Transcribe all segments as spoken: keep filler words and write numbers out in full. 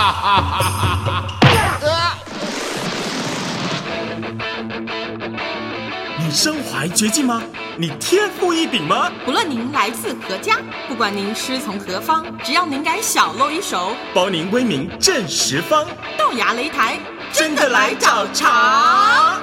你身怀绝技吗？你天赋异禀吗？ 不论您来自何家，不管您师从何方，只要您敢小露一手， 包您威名震十方。 豆芽擂台， 真的来找茬！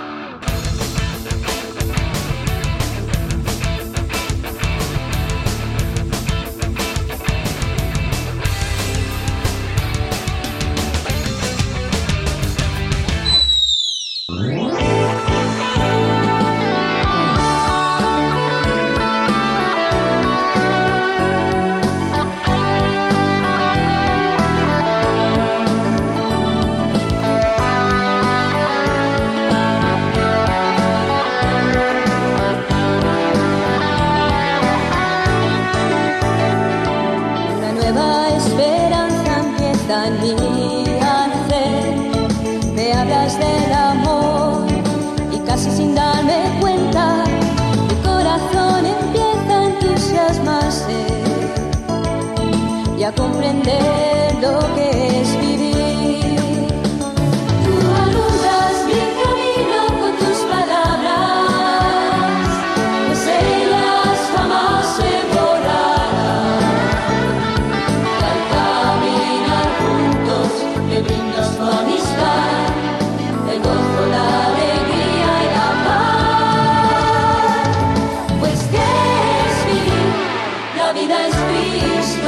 A comprender lo que es vivir. Tú alumbras mi camino con tus palabras, pues ellas jamás se borrarán. Y al caminar juntos me brindas tu amistad, el gozo, la alegría y la paz. Pues que es vivir, la vida es Cristo.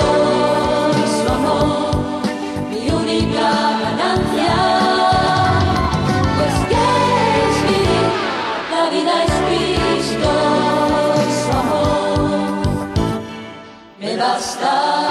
Mi única ganancia, pues que es vivir, la vida es Cristo y su amor me basta.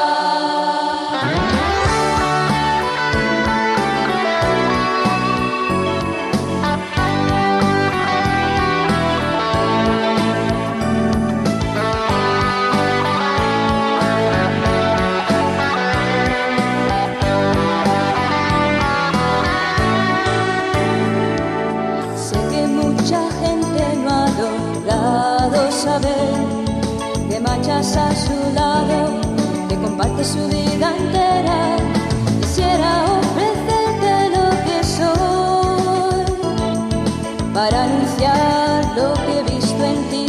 Que marchas a su lado, que comparte su vida entera. Quisiera ofrecerte lo que soy para anunciar lo que he visto en ti.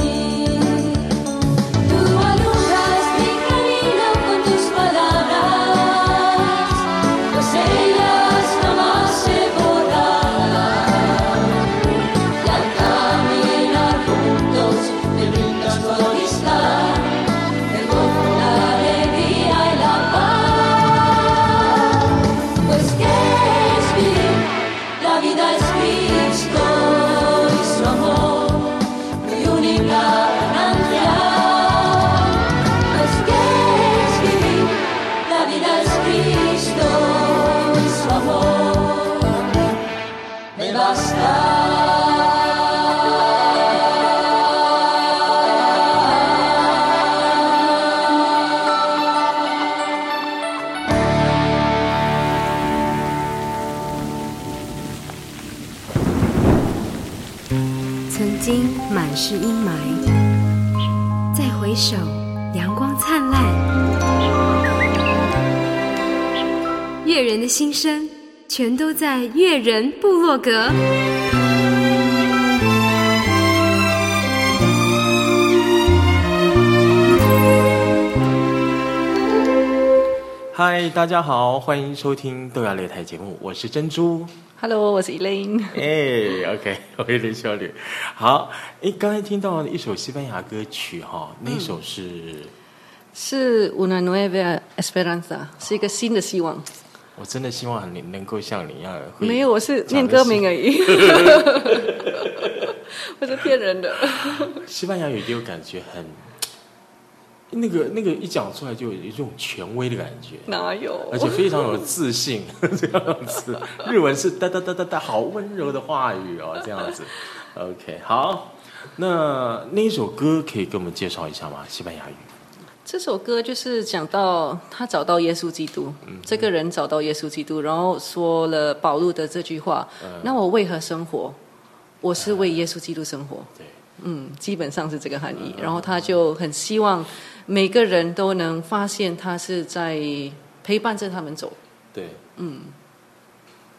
Tú alumbras mi camino con tus palabras, pues ellas jamás se borrarán. Y al caminar juntos me brindas tu amistad, el gozo, la alegría y la paz. Pues que es vivir, la vida es Cristo y su amor, mi única ganancia. Pues que es vivir, la vida es Cristo y su amor me basta. 曾经满是阴霾，再回首，阳光灿烂。越人的心声，全都在越人部落格。 嗨，大家好，欢迎收听豆芽擂台节目，我是珍珠。 Hello， 我是 Elaine。 哎 ，OK， 我有点效率。好，哎，刚才听到一首西班牙歌曲哈，那一首是、嗯、 是 Una nueva esperanza， 是一个新的希望。 我真的希望你能够像你一样。 没有，我是念歌名而已。我是骗人的。 西班牙语给我感觉很。那个那个一讲出来就有一种权威的感觉， 哪有？ 而且非常有自信，这样子。日文是哒哒哒哒哒，好温柔的话语哦，这样子。OK， 好，那那一首歌可以跟我们介绍一下吗？西班牙语。 这首歌就是讲到他找到耶稣基督，嗯、这个人找到耶稣基督，然后说了保禄的这句话：嗯、那我为何生活？我是为耶稣基督生活。对。嗯，基本上是这个含义。然后他就很希望每个人都能发现他是在陪伴着他们走。 对， 嗯，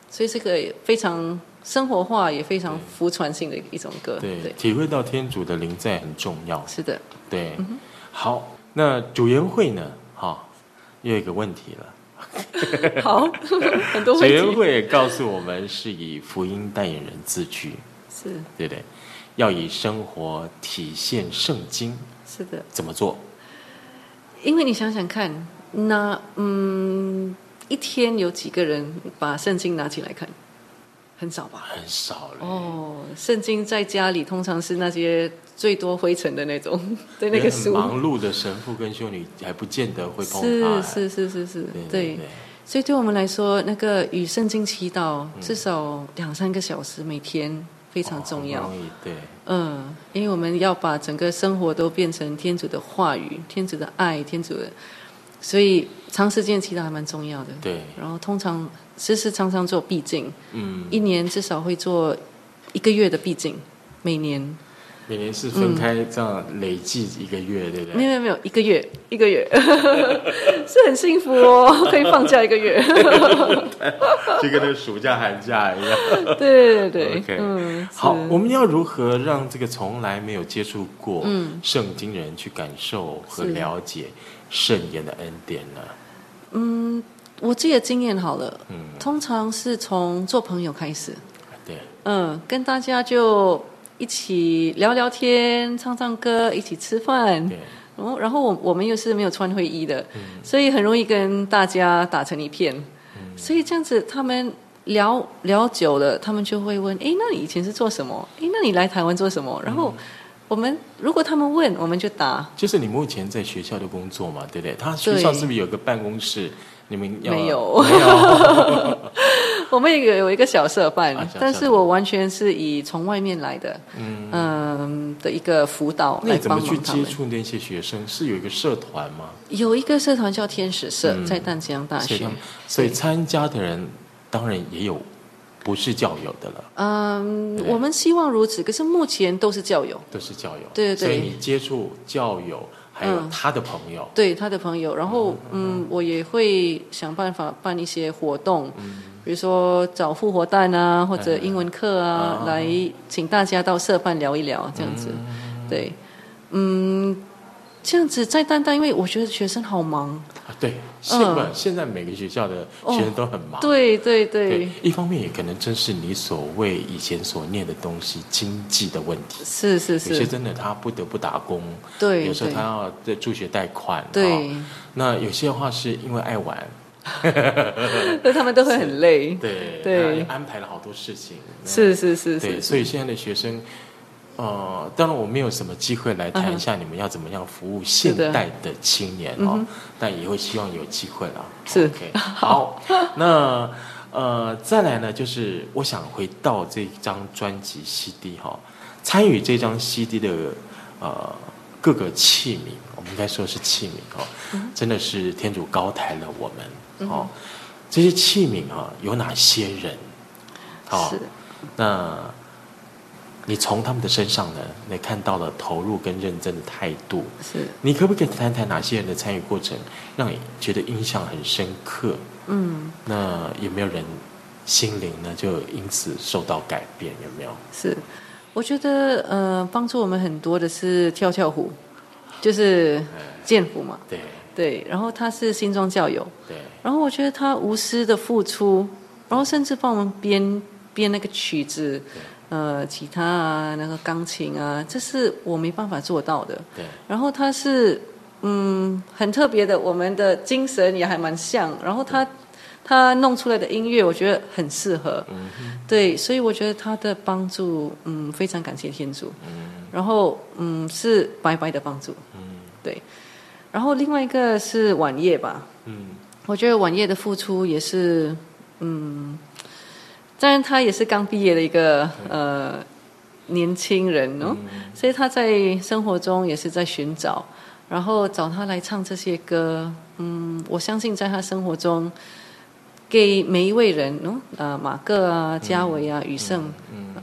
所以这个非常生活化，也非常福传性的一种歌。 对， 对， 体会到天主的临在很重要。 是的， 对，嗯、好，那主研会呢？哈、哦，又有一个问题了。 好，很多主问题。 研会告诉我们是以福音代言人自居， 是， 对不对？要以生活体现圣经。 是的。 怎么做？ 因为你想想看，那嗯，一天有几个人把圣经拿起来看？很少吧？ 很少了。 哦，圣经在家里通常是那些最多灰尘的那种的那个书。 忙碌的神父跟修女还不见得会碰它。 是是是是是， 对。 对对， 所以对我们来说，那个与圣经祈祷至少两三个小时每天非常重要。 哦、对。 嗯，因为我们要把整个生活都变成天主的话语、天主的爱、天主的，所以长时间祈祷还蛮重要的。 对。 然后通常时时常常做闭经， 嗯， 一年至少会做一个月的闭经，每年。 每年是分开这样累计一个月，嗯、对不对？ 没有没有没有，一个月一个月，是很幸福哦，可以放假一个月， 就跟那个暑假寒假一样。 对对对 ，OK， 嗯， 好，我们要如何让这个从来没有接触过圣经的人去感受和了解圣言的恩典呢？ 嗯，我自己的经验好了，嗯，通常是从做朋友开始， 对， 嗯，跟大家就一起聊聊天、唱唱歌、一起吃饭。 对。 然后，然后我我们又是没有穿会衣的，嗯、所以很容易跟大家打成一片。嗯、所以这样子，他们聊聊久了，他们就会问：哎，那你以前是做什么？哎，那你来台湾做什么？然后我们如果他们问，我们就答。 就是你目前在学校的工作嘛，对不对？他学校是不是有个办公室？你们要没有， 没有。 我们也有一个小社办， 啊、 但是我完全是以从外面来的，嗯、呃、的一个辅导来帮忙他们。 那你怎么去接触那些学生？是有一个社团吗？ 有一个社团叫天使社，嗯、在淡江大学。 所以, 所以参加的人当然也有不是教友的了。 嗯，我们希望如此，可是目前都是教友， 都是教友。 对对对。 所以你接触教友。还有他的朋友、嗯， 对他的朋友，然后嗯，嗯，我也会想办法办一些活动，嗯、比如说找复活蛋啊，或者英文课啊，嗯、来请大家到社办聊一聊，这样子，嗯、对，嗯，这样子在淡淡，因为我觉得学生好忙啊，对，现在、嗯、现在每个学校的学生都很忙， 哦、对对 对, 对，一方面也可能正是你所谓以前所念的东西经济的问题， 是是是， 有些真的他不得不打工， 对， 有时候他要在助学贷款， 对、哦， 那有些的话是因为爱玩。 那他们都会很累， 对对， 安排了好多事情， 是是是， 对，所以现在的学生。呃，当然我没有什么机会来谈一下你们要怎么样服务现代的青年哦，但也会希望有机会啦。 是 ，OK， 好，那呃，再来呢，就是我想回到这张专辑 C D 哈、哦，参与这张 C D 的呃各个器皿，我们应该说是器皿哦，嗯、真的是天主高抬了我们哦，嗯、这些器皿啊、哦，有哪些人？好、哦， 是， 那。你从他们的身上呢，你看到了投入跟认真的态度。 是， 你可不可以谈谈哪些人的参与过程，让你觉得印象很深刻？嗯，那有没有人心灵呢，就因此受到改变？有没有？ 是，我觉得呃，帮助我们很多的是跳跳虎，就是剑虎嘛。 对对，然后他是新庄教友。 对， 然后我觉得他无私的付出，然后甚至帮我们编编那个曲子。呃，吉他啊，那个钢琴啊，这是我没办法做到的。 对。 然后他是嗯很特别的，我们的精神也还蛮像。然后他他弄出来的音乐，我觉得很适合。嗯。对，所以我觉得他的帮助，嗯，非常感谢天主。嗯。然后嗯，是白白的帮助。嗯。对。然后另外一个是晚夜吧。嗯。我觉得晚夜的付出也是嗯。当然，他也是刚毕业的一个呃年轻人哦，嗯、所以他在生活中也是在寻找，然后找他来唱这些歌。嗯，我相信在他生活中，给每一位人哦，呃，马各啊、嘉伟啊、宇胜，呃，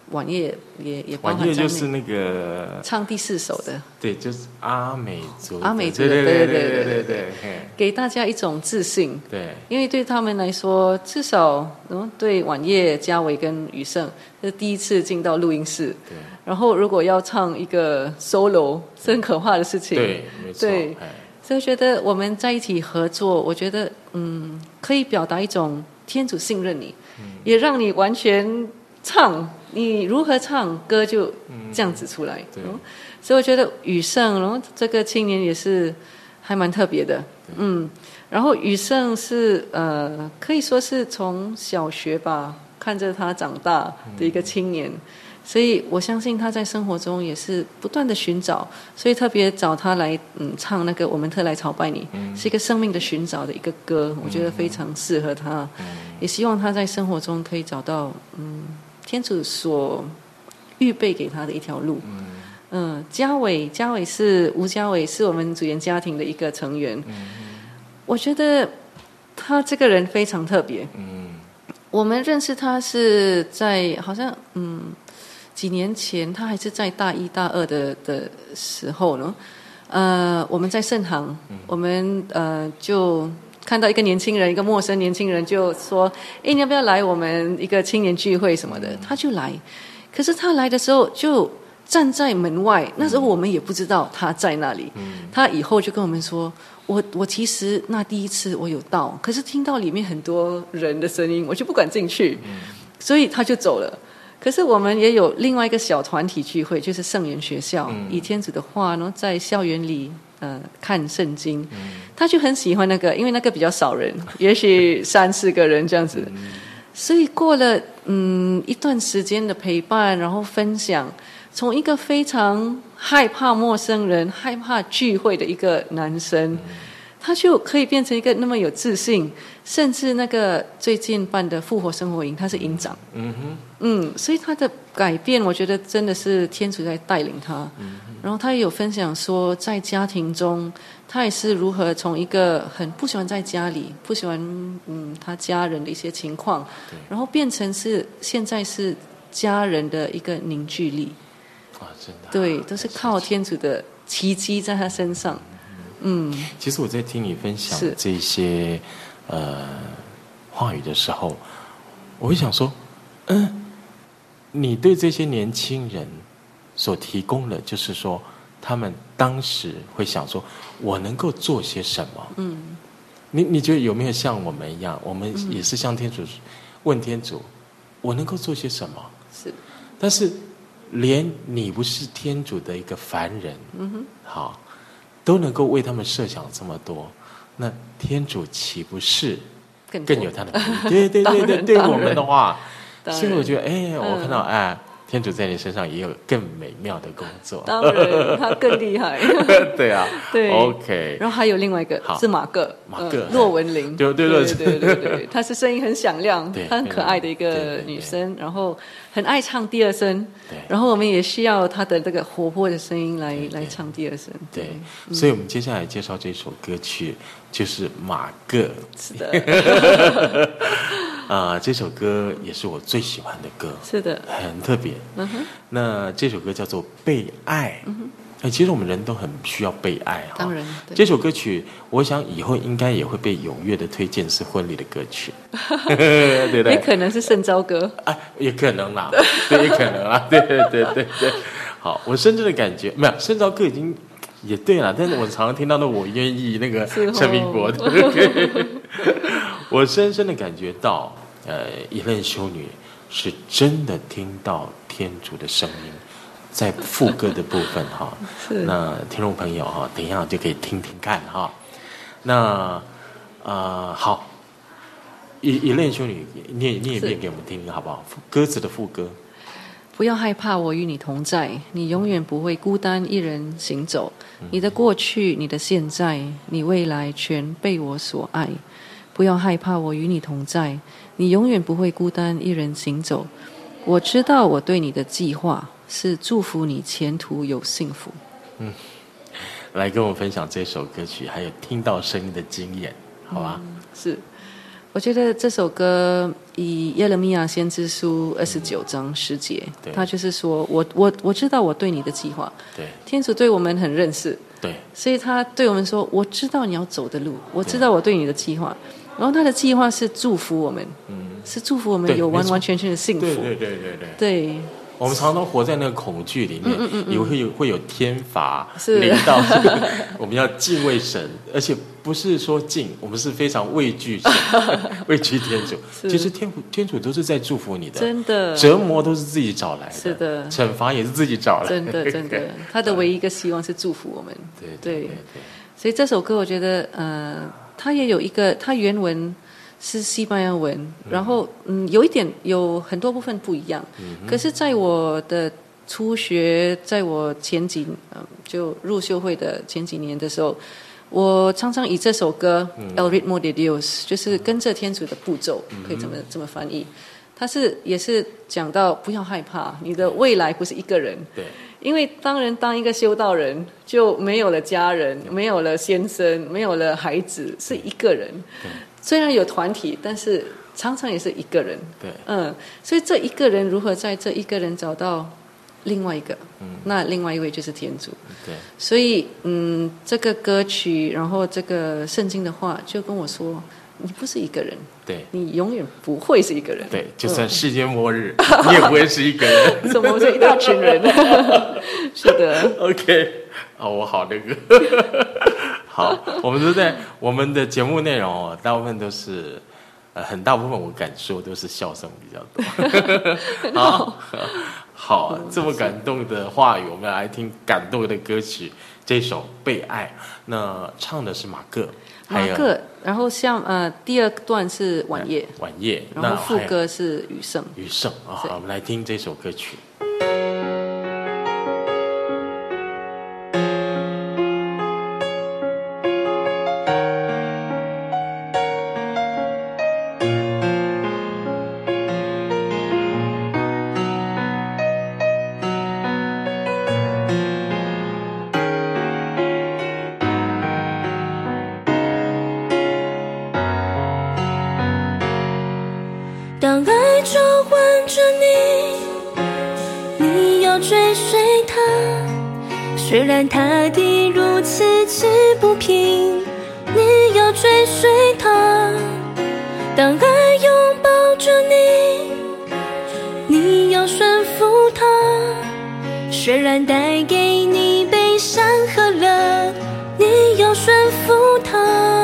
晚夜也也包含晚夜在内。 就是那个唱第四首的， 对，就是阿美族的， 阿美族的对对对对对对对对对，嘿给大家一种自信。 对， 因为对他们来说，至少嗯，对晚夜、嘉伟跟雨盛是第一次进到录音室， 对然后如果要唱一个 solo，是很可怕的事情。 对，没错， 对哎所以我觉得我们在一起合作，我觉得嗯，可以表达一种天主信任你， 嗯也让你完全唱，你如何唱歌就这样子出来。 对嗯所以我觉得雨盛，然后这个青年也是还蛮特别的，嗯。然后雨盛是呃，可以说是从小学吧看着他长大的一个青年。所以我相信他在生活中也是不断的寻找，所以特别找他来嗯唱那个《我们特来朝拜你》，嗯，是一个生命的寻找的一个歌，我觉得非常适合他，嗯，也希望他在生活中可以找到嗯天主所预备给他的一条路。嗯，嗯嘉伟，嘉伟是吴嘉伟，是我们主研家庭的一个成员。嗯，我觉得他这个人非常特别。嗯，我们认识他是在好像嗯。几年前，他还是在大一、大二的的时候呢，呃，我们在圣堂，嗯、我们呃就看到一个年轻人，一个陌生年轻人，就说：“哎，你要不要来我们一个青年聚会什么的？”嗯、他就来，可是他来的时候就站在门外，那时候我们也不知道他在那里。嗯、他以后就跟我们说：“我我其实那第一次我有到，可是听到里面很多人的声音，我就不敢进去，嗯、所以他就走了。”可是我们也有另外一个小团体聚会，就是圣言学校，嗯、以天主的话，然后在校园里呃看圣经。嗯、他就很喜欢那个，因为那个比较少人，也许三四个人这样子。嗯、所以过了嗯一段时间的陪伴，然后分享，从一个非常害怕陌生人、害怕聚会的一个男生。嗯他就可以变成一个那么有自信，甚至那个最近办的复活生活营，他是营长。嗯哼，嗯，所以他的改变，我觉得真的是天主在带领他。嗯，然后他也有分享说，在家庭中，他也是如何从一个很不喜欢在家里，不喜欢嗯他家人的一些情况，然后变成是现在是家人的一个凝聚力。 啊，真的。 对，都是靠天主的奇迹在他身上。嗯， 其实我在听你分享这些呃话语的时候，我会想说，嗯，你对这些年轻人所提供的，就是说他们当时会想说，我能够做些什么？嗯，你你觉得有没有像我们一样，我们也是向天主问天主，我能够做些什么？ 是， 但是连你不是天主的一个凡人，嗯哼，好。都能够为他们设想这么多，那天主岂不是更有他的能力？对对对对，对我们的话，所以我觉得，哎，我看到哎，天主在你身上也有更美妙的工作。 当然，他更厉害。 对啊， 对 ，OK。 然后还有另外一个是马各， 马各骆文玲， 对对对对对对，她是声音很响亮， 她很可爱的一个女生，然后很爱唱第二声。然后我们也需要她的这个活泼的声音来来唱第二声。 对，所以我们接下来介绍这首歌曲就是马各。 是的。 啊、呃，这首歌也是我最喜欢的歌， 是的， 很特别。嗯哼，那这首歌叫做《被爱》。嗯哼，哎，其实我们人都很需要被爱哈。 当然， 这首歌曲，我想以后应该也会被踊跃的推荐是婚礼的歌曲，对不对？ 也可能是圣召歌， 啊，也可能啦，对，也可能啦，对对对对对。好，我深深的感觉，没有圣召歌已经也对了，但是我常常听到的我愿意那个陈明国的。我深深的感觉到，呃，一任修女是真的听到天主的声音，在副歌的部分哈。那听众朋友哈，等一下就可以听听看哈。那啊、呃，好，一一任修女，你也你也念给我们听听好不好？歌词的副歌。 不要害怕，我与你同在，你永远不会孤单一人行走。你的过去，你的现在，你未来，全被我所爱。不要害怕，我与你同在，你永远不会孤单一人行走。我知道我对你的计划是祝福你前途有幸福。 嗯，来跟我分享这首歌曲，还有听到声音的经验，好吧？ 嗯、是， 我觉得这首歌以耶勒米亚先知书二十九章十节，他就是说我我我知道我对你的计划， 对， 天主对我们很认识， 对， 所以他对我们说，我知道你要走的路，我知道我对你的计划，然后他的计划是祝福我们，嗯，是祝福我们有完完全全的幸福， 对对对对对， 对。 我们常常活在那个恐惧里面，嗯嗯嗯、也会有会有天罚是临到，我们要敬畏神，而且不是说敬，我们是非常畏惧神，畏惧天主。其实天天主都是在祝福你的， 真的， 折磨都是自己找来的， 是的， 惩罚也是自己找来的， 真的真的。他的唯一一个希望是祝福我们， 对对对, 对, 对。 所以这首歌我觉得，呃，它也有一个，它原文是西班牙文，然后嗯，有一点有很多部分不一样，嗯、可是在我的初学，在我前几嗯就入修会的前几年的时候，我常常以这首歌、嗯、El ritmo de Dios 就是跟着天主的步骤，嗯、可以这么这么翻译。它是也是讲到不要害怕，你的未来不是一个人。 对。 因为当人当一个修道人，就没有了家人，没有了先生，没有了孩子，是一个人。虽然有团体，但是常常也是一个人。 对， 嗯，所以这一个人如何在这一个人找到另外一个，嗯，那另外一位就是天主。 对， 所以嗯，这个歌曲，然后这个圣经的话，就跟我说，你不是一个人， 对， 你永远不会是一个人。 对，就算世界末日，嗯、你也不会是一个人。 怎么是一大群人？是的。 OK， 哦，我好那个。好，我们都在我们的节目内容哦，大部分都是，呃，很大部分我敢说都是笑声比较多。好，好，这么感动的话语，我们来听感动的歌曲，这首《被爱》。那唱的是马各， 马各，然后像呃第二段是晚夜， 晚夜， 然后副歌是余生， 余生啊，好，我们来听这首歌曲。 当爱召唤着你，你要追随它，虽然它的如此之不平，你要追随它。当爱拥抱着你，你要顺服它，虽然带给你悲伤和乐，你要顺服它。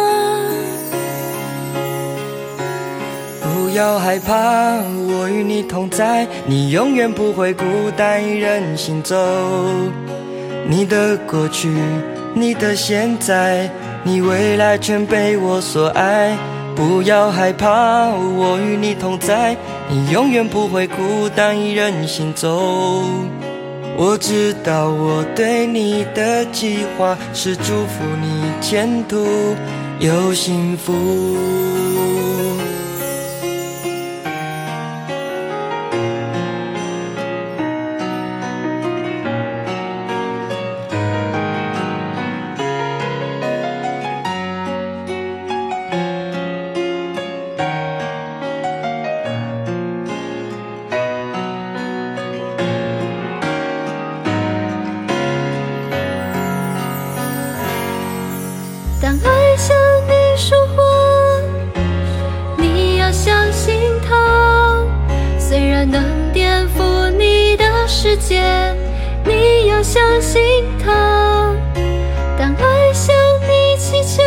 不要害怕，我与你同在，你永远不会孤单一人行走。你的过去，你的现在，你未来全被我所爱。不要害怕，我与你同在，你永远不会孤单一人行走。我知道我对你的计划是祝福你前途有幸福。 当爱向你说话，你要相信它，虽然能颠覆你的世界，你要相信它。当爱向你祈求，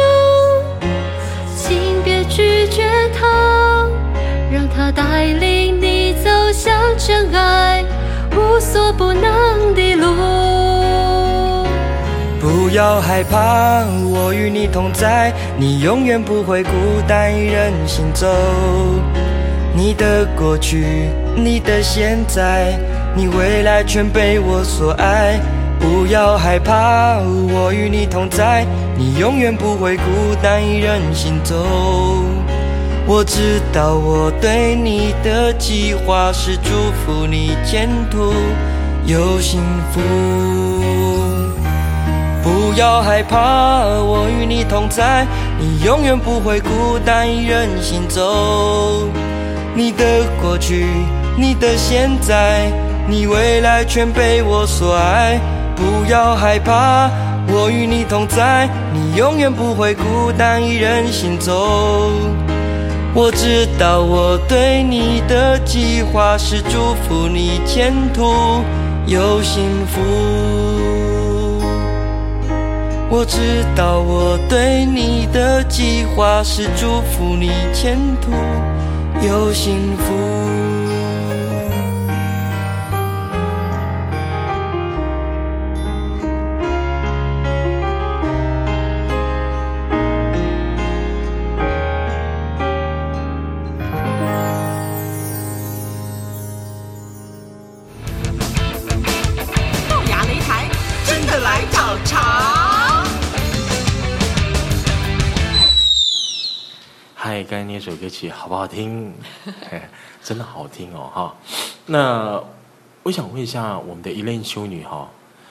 请别拒绝它，让它带领你走向真爱无所不能的路。 不要害怕，我与你同在，你永远不会孤单一人行走。你的过去，你的现在，你未来全被我所爱。不要害怕，我与你同在，你永远不会孤单一人行走。我知道我对你的计划是祝福你前途有幸福。不要害怕，我与你同在， 你永远不会孤单一人行走。你的过去，你的现在，你未来全被我所爱。不要害怕，我与你同在，你永远不会孤单一人行走。我知道我对你的计划是祝福你前途有幸福。我知道我对你的计划是祝福你前途有幸福。 龅牙擂台，真的来找茬。 嗨，刚才那首歌曲好不好听？真的好听哦哈。那我想问一下我们的Elaine修女哈，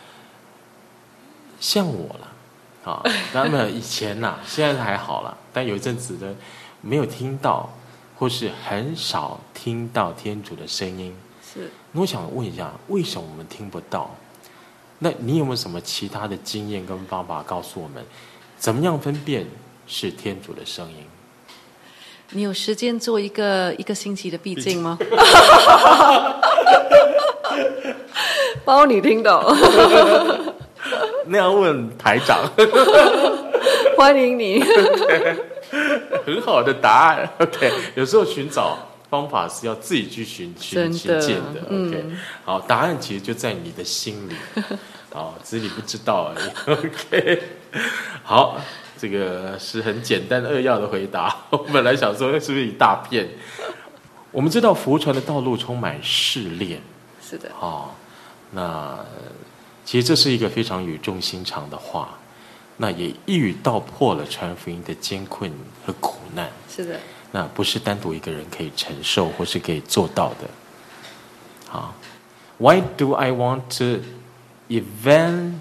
像我了啊，当然以前呐，现在还好了，但有一阵子呢没有听到，或是很少听到天主的声音。 是。 那我想问一下，为什么我们听不到？那你有没有什么其他的经验跟方法告诉我们，怎么样分辨是天主的声音？ 你有时间做一个一个星期的闭经吗？包你听到。 那样问台长。 欢迎你。 很好的答案。OK， 有时候寻找方法是要自己去寻寻寻见的。OK，、嗯、好，答案其实就在你的心里，好，只是你不知道而已。OK， 好。这个是很简单扼要的回答。我本来想说是不是一大片？我们知道福传的道路充满试炼， 是的。 哦，那其实这是一个非常语重心长的话，那也一语道破了传福音的艰困和苦难。 是的。 那不是单独一个人可以承受或是可以做到的。好 ，Why do I want to event？Evangelize,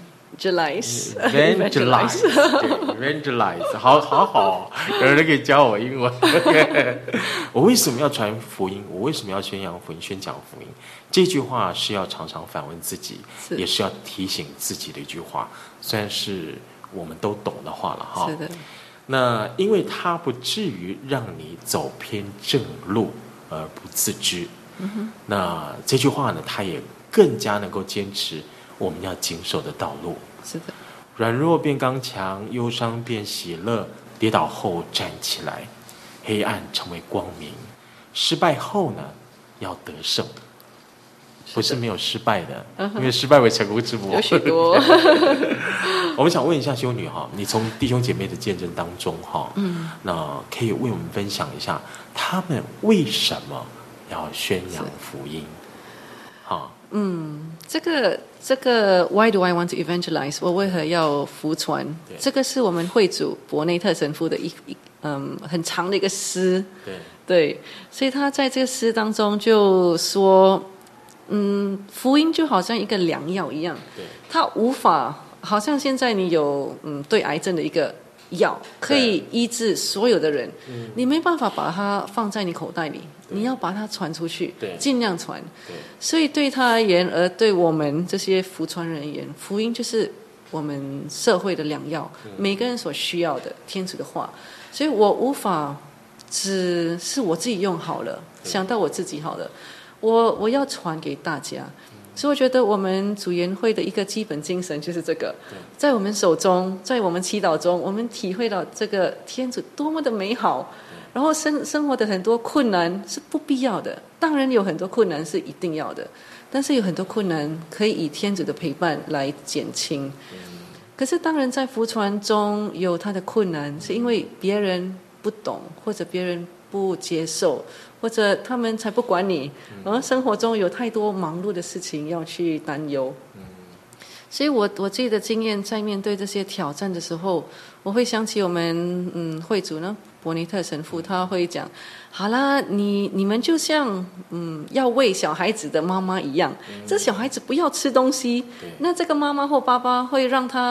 evangelize, evangelize， 好好好，有人可以教我英文。我为什么要传福音？我为什么要宣扬福音、宣讲福音？这句话是要常常反问自己，是也是要提醒自己的一句话。虽然是我们都懂的话了哈。 是的。 那因为它不至于让你走偏正路而不自知。嗯哼。那这句话呢，它也更加能够坚持我们要经受的道路。 是的。 软弱变刚强，忧伤变喜乐，跌倒后站起来，黑暗成为光明。失败后呢，要得胜。不是没有失败的，嗯、因为失败为成功之母。 有许多。 我们想问一下修女哈，你从弟兄姐妹的见证当中哈，嗯，那可以为我们分享一下，他们为什么要宣扬福音？好， 嗯，这个这个 Why do I want to evangelize？ 我为何要福传？这个是我们会主伯内特神父的一一嗯很长的一个诗。 对对，所以他在这个诗当中就说。嗯，福音就好像一个良药一样，它无法好像现在你有嗯对癌症的一个药，可以医治所有的人，你没办法把它放在你口袋里，你要把它传出去，尽量传。所以对他而言，而对我们这些福传人而言，福音就是我们社会的良药，每个人所需要的天主的话。所以我无法只是我自己用好了，想到我自己好了。我我要传给大家，所以我觉得我们主研会的一个基本精神就是这个，在我们手中，在我们祈祷中，我们体会到这个天主多么的美好，然后生生活的很多困难是不必要的，当然有很多困难是一定要的，但是有很多困难可以以天主的陪伴来减轻。可是当然在福传中有他的困难，是因为别人不懂，或者别人不接受，或者他们才不管你，而生活中有太多忙碌的事情要去担忧。所以我我自己的经验，在面对这些挑战的时候，我会想起我们嗯会主呢伯尼特神父，他会讲，好啦，你你们就像嗯要喂小孩子的妈妈一样，这小孩子不要吃东西，那这个妈妈或爸爸会让他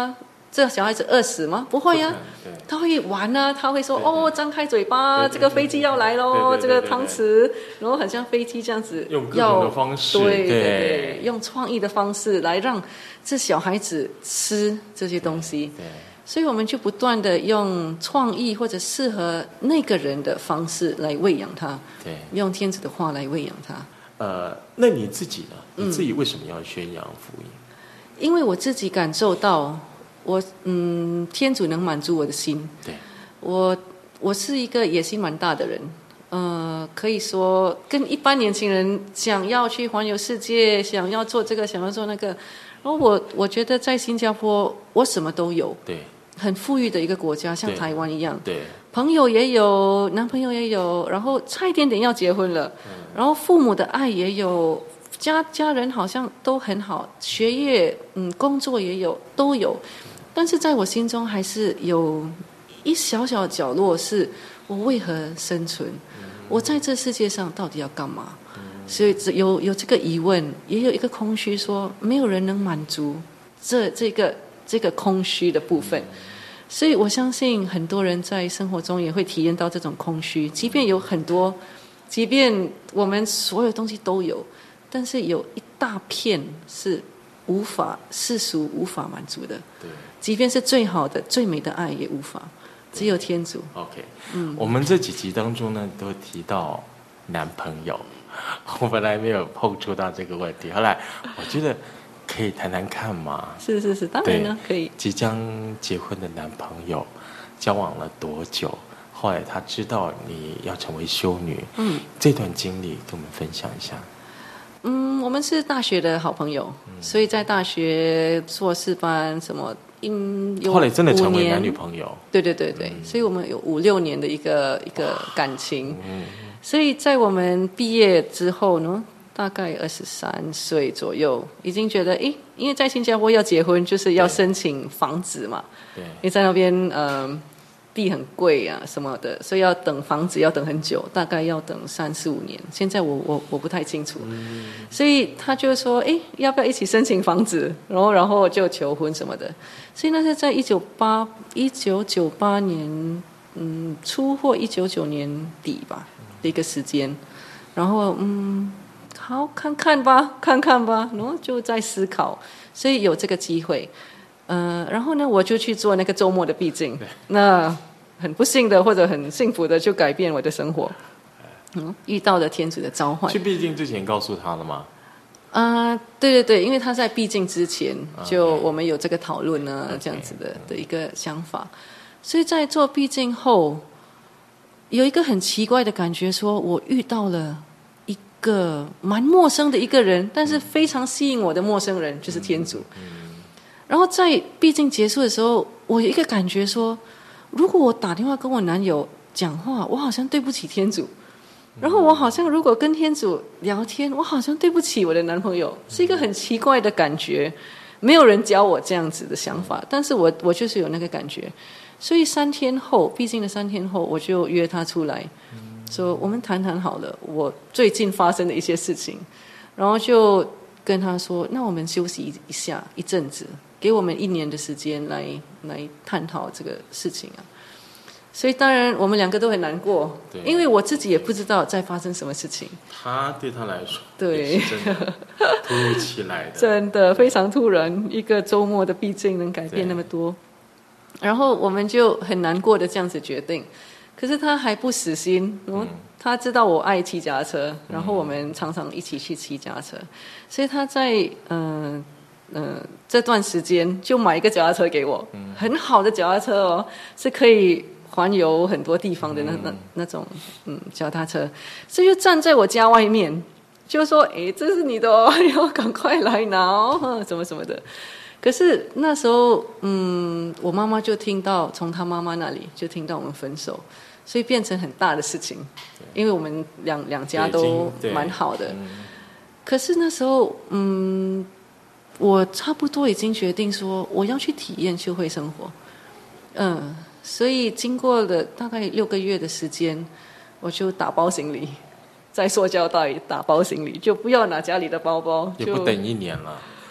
这小孩子饿死吗？不会呀、啊，他会玩啊，他会说哦，张开嘴巴，这个飞机要来咯，这个汤匙，然后很像飞机这样子， 用各种的方式， 对对对，用创意的方式来让这小孩子吃这些东西。 对， 所以我们就不断的用创意或者适合那个人的方式来喂养他， 对， 用天主的话来喂养他。 呃，那你自己呢？你自己为什么要宣扬福音？ 嗯、因为我自己感受到。我嗯，天主能满足我的心。 对， 我我是一个野心蛮大的人，呃，可以说跟一般年轻人想要去环游世界，想要做这个，想要做那个。然后我我觉得在新加坡，我什么都有， 对， 很富裕的一个国家，像台湾一样， 对， 朋友也有，男朋友也有，然后差一点点要结婚了，嗯、然后父母的爱也有。家家人好像都很好，学业嗯工作也有都有，但是在我心中还是有一小小角落是我为何生存，我在这世界上到底要干嘛？所以有有这个疑问，也有一个空虚，说没有人能满足这这个这个空虚的部分。所以我相信很多人在生活中也会体验到这种空虚，即便有很多，即便我们所有东西都有。但是有一大片是无法世俗无法满足的， 对， 即便是最好的最美的爱也无法，只有天主。 OK， 嗯，我们这几集当中呢都提到男朋友，我本来没有碰触到这个问题，后来我觉得可以谈谈看嘛。 是是是，当然呢可以。 即将结婚的男朋友交往了多久？后来他知道你要成为修女，嗯，这段经历跟我们分享一下。 嗯，我们是大学的好朋友，嗯、所以在大学硕士班什么，嗯，有后来真的成为男女朋友。 对对对对，嗯、所以我们有五六年的一个一个感情。嗯，所以在我们毕业之后呢，大概二十三岁左右，已经觉得，诶，因为在新加坡要结婚就是要申请房子嘛，对，因为在那边呃地很贵啊什么的，所以要等房子要等很久，大概要等三四五年。现在我我我不太清楚，嗯、所以他就说，哎，要不要一起申请房子？然后然后就求婚什么的。所以那是在一九八一九九八年嗯初或一九九年底吧的一个时间，然后嗯好看看吧，看看吧，然后就在思考，所以有这个机会。呃，然后呢，我就去做那个周末的避静，那很不幸的或者很幸福的，就改变我的生活。嗯，遇到了天主的召唤。 去避静之前告诉他了吗？ 啊、呃，对对对，因为他在避静之前，就我们有这个讨论呢， okay. 这样子的的一个想法。所以在做避静后，有一个很奇怪的感觉，说我遇到了一个蛮陌生的一个人，但是非常吸引我的陌生人，就是天主。嗯嗯然后在毕竟结束的时候，我有一个感觉说，如果我打电话跟我男友讲话，我好像对不起天主。然后我好像如果跟天主聊天，我好像对不起我的男朋友，是一个很奇怪的感觉。没有人教我这样子的想法，但是我我就是有那个感觉。所以三天后，毕竟的三天后，我就约他出来，说我们谈谈好了，我最近发生的一些事情，然后就跟他说，那我们休息一下一阵子。给我们一年的时间来来探讨这个事情啊，所以当然我们两个都很难过，因为我自己也不知道在发生什么事情。 他对他来说， 对， 真的突如其来的， 真的非常突然，一个周末的避静能改变那么多，然后我们就很难过的这样子决定。可是他还不死心，嗯，他知道我爱骑脚踏车，然后我们常常一起去骑脚踏车，所以他在嗯。呃嗯、呃，这段时间就买一个脚踏车给我，嗯、很好的脚踏车哦，是可以环游很多地方的那、嗯、那那种嗯脚踏车，所以就站在我家外面，就说：“哎，这是你的哦，要赶快来拿哦，什么什么的。”可是那时候，嗯，我妈妈就听到，从她妈妈那里就听到我们分手，所以变成很大的事情，因为我们两两家都蛮好的。嗯、可是那时候，嗯。我差不多已经决定说我要去体验修会生活，嗯，所以经过了大概六个月的时间，我就打包行李，在塑胶袋打包行李，就不要拿家里的包包， 也不等一年了。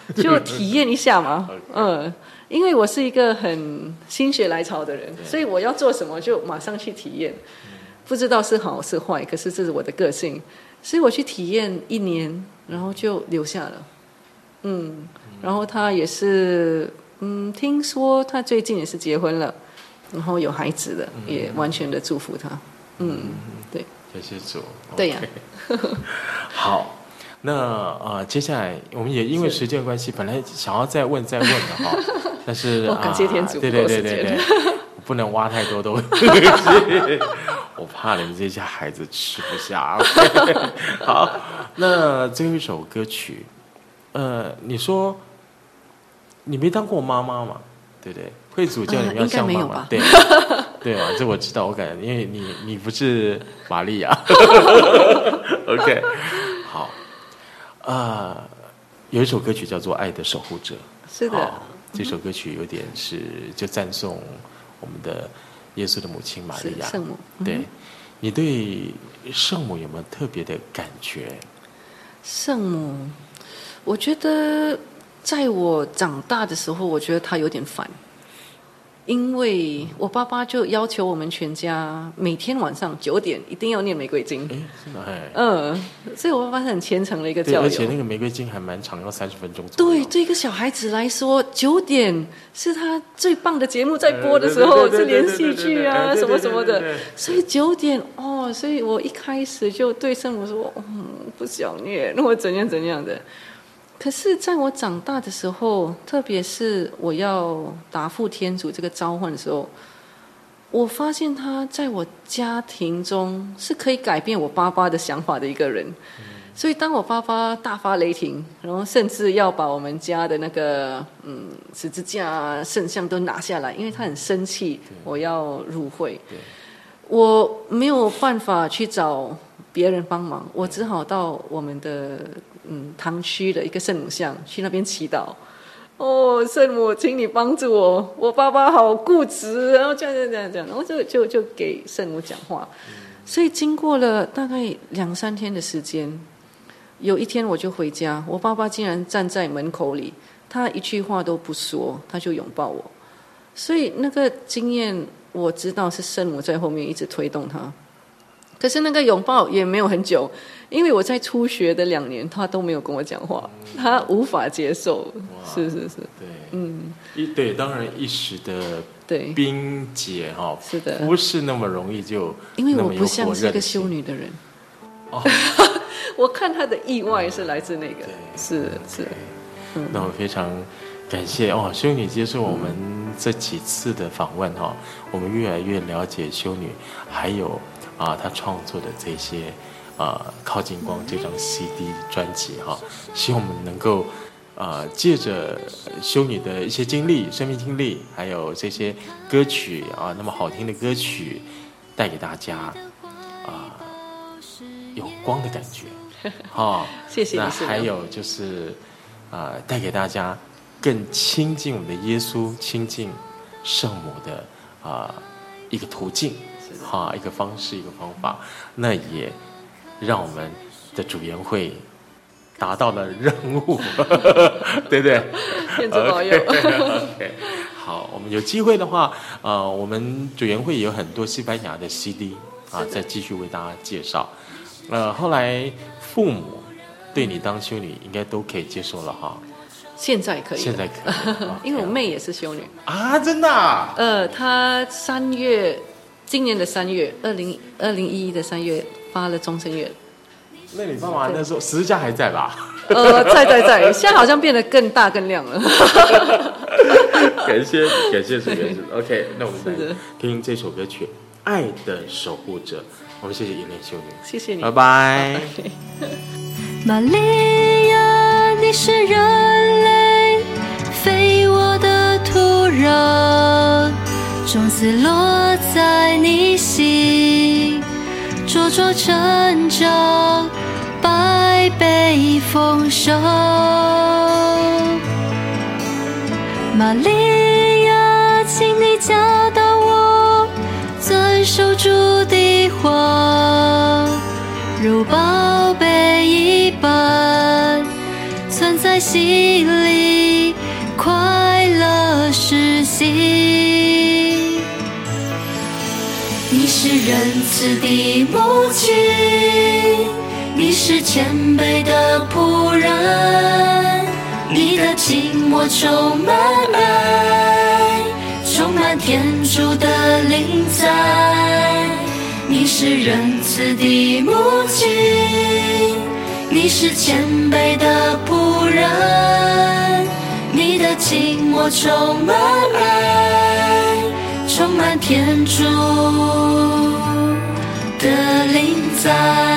就体验一下嘛。嗯，因为我是一个很心血来潮的人，所以我要做什么就马上去体验，不知道是好是坏，可是这是我的个性，所以我去体验一年，然后就留下了。嗯，然后他也是，嗯，听说他最近也是结婚了，然后有孩子了，嗯、也完全的祝福他。嗯，对， 谢谢主。 对呀、 啊。好，那呃，接下来我们也因为时间关系，本来想要再问再问的哈，但是感谢天主， 对对对对对，我不能挖太多东西，我怕你们这些孩子吃不下。好，那最后一首歌曲。呃，你说你没当过妈妈嘛？对不对？会主教你们要像妈妈，呃、对对啊，这我知道，我感觉因为你你不是玛利亚。OK， 好，呃，有一首歌曲叫做《爱的守护者》， 是的， 这首歌曲有点是就赞颂我们的耶稣的母亲玛利亚， 圣母。嗯、 对，你对圣母有没有特别的感觉？ 圣母。我觉得在我长大的时候，我觉得他有点烦，因为我爸爸就要求我们全家每天晚上九点一定要念玫瑰经。 哎，真的哎。 嗯，所以我爸爸是很虔诚的一个教友， 而且那个玫瑰经还蛮长，要三十分钟左右。对，对一个小孩子来说，九点是他最棒的节目，在播的时候是连续剧啊，什么什么的。所以九点哦，所以我一开始就对圣母说，嗯，不想念，我怎样怎样的。可是在我长大的时候，特别是我要答复天主这个召唤的时候，我发现他在我家庭中是可以改变我爸爸的想法的一个人。嗯、所以当我爸爸大发雷霆，然后甚至要把我们家的那个嗯十字架圣像都拿下来，因为他很生气我要入会，我没有办法去找别人帮忙，我只好到我们的嗯堂区的一个圣母像去那边祈祷。哦，圣母，请你帮助我，我爸爸好固执，然后这样这样这样这样，然后就就就给圣母讲话。所以经过了大概两三天的时间，有一天我就回家，我爸爸竟然站在门口里，他一句话都不说，他就拥抱我。所以那个经验我知道是圣母在后面一直推动他。可是那个拥抱也没有很久，因为我在初学的两年，他都没有跟我讲话，嗯、他无法接受。是是是， 对， 嗯， 一对，当然一时的对冰结哈， 是的， 不是那么容易就因为我不像是个修女的人。哦，我看他的意外是来自那个，是是。 嗯、那我非常感谢哦，修女接受我们这几次的访问哈，我们越来越了解修女，还有。啊，他创作的这些啊，靠近光这张 C D 专辑哈，希望我们能够啊，借着修女的一些经历、生命经历，还有这些歌曲啊，那么好听的歌曲，带给大家啊，有光的感觉，哈， 谢谢。 那还有就是啊，带给大家更亲近我们的耶稣、亲近圣母的啊一个途径。哈，一个方式，一个方法，那也让我们的主研会达到了任务，对不对？ 天主保佑。 Okay, okay, 好，我们有机会的话，呃，我们主研会也有很多西班牙的 C D 啊，再继续为大家介绍。呃，后来父母对你当修女应该都可以接受了哈。 现在可以， 现在可以， 因为我妹也是修女啊，真的、啊。 呃，她三月。今年的三月，二零二零一一的三月发了终身愿。 那你爸妈那时候十字架还在吧？ 呃，在在在，现在好像变得更大更亮了。 感谢感谢主耶稣。OK， 那我们来听这首歌曲《爱的守护者》。我们谢谢妍莲修女， 谢谢你， 拜拜。 玛利亚，你是人类非我的土壤。种子落在你心，茁壮成长，百倍丰收。玛利亚，请你教导我遵守主的话，如宝贝一般存在洗礼，快乐实行。你是仁慈的母亲，你是谦卑的仆人，你的静默充满爱，充满天主的灵在。你是仁慈的母亲，你是谦卑的仆人，你的静默充满爱，充满天主的灵在。